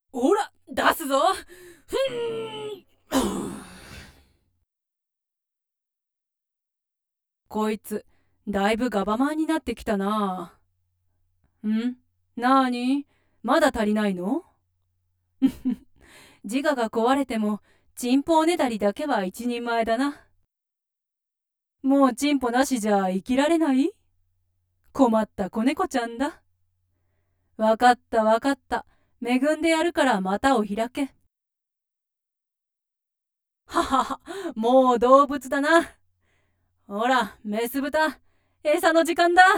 ほら、出すぞ。ふん。こいつ、だいぶガバマンになってきたな。なーに、まだ足りないの？自我が壊れても、チンポおねだりだけは一人前だな。もうチンポなしじゃ生きられない？困った子猫ちゃんだ。わかったわかった。恵んでやるから股を開け。ははは、もう動物だな。ほら、メス豚、餌の時間だ。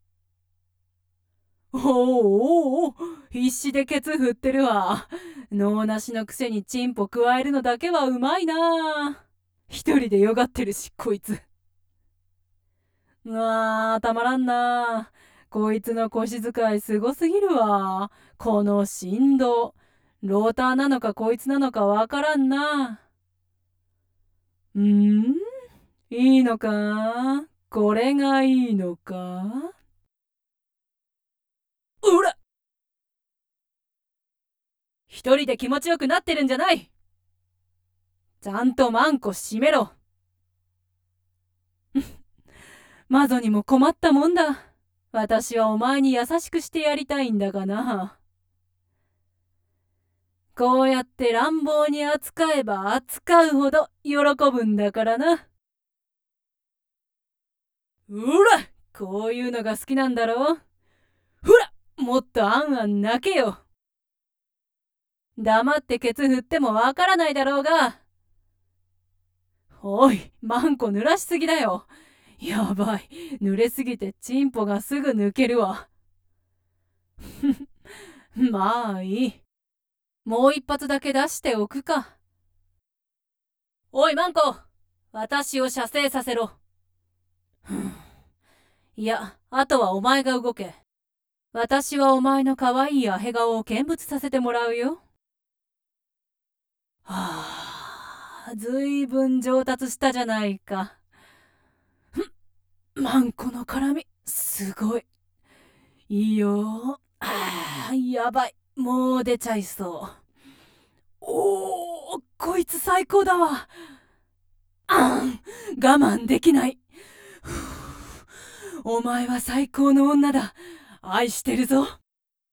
おーおーおー、必死でケツ振ってるわ。脳なしのくせにチンポ加えるのだけはうまいな。一人でよがってるし、こいつ。うわー、たまらんな。こいつの腰使いすごすぎるわ。この振動。ローターなのかこいつなのかわからんな。いいのか？これがいいのか？うら！一人で気持ちよくなってるんじゃない。ちゃんとマンコ閉めろ。マゾにも困ったもんだ。私はお前に優しくしてやりたいんだがな。こうやって乱暴に扱えば扱うほど喜ぶんだからな。うら、こういうのが好きなんだろう。ほら、もっとあんあん泣けよ。黙ってケツ振ってもわからないだろうが。おい、マンコ濡らしすぎだよ。やばい、濡れすぎてチンポがすぐ抜けるわ。まあいい。もう一発だけ出しておくか。おいマンコ、私を射精させろ。いや、あとはお前が動け。私はお前の可愛いアヘ顔を見物させてもらうよ。はあ、ずいぶん上達したじゃないか。マンコの絡み、すごい。いいよ。やばい。もう出ちゃいそう。おお、こいつ最高だわ。我慢できない。お前は最高の女だ。愛してるぞ。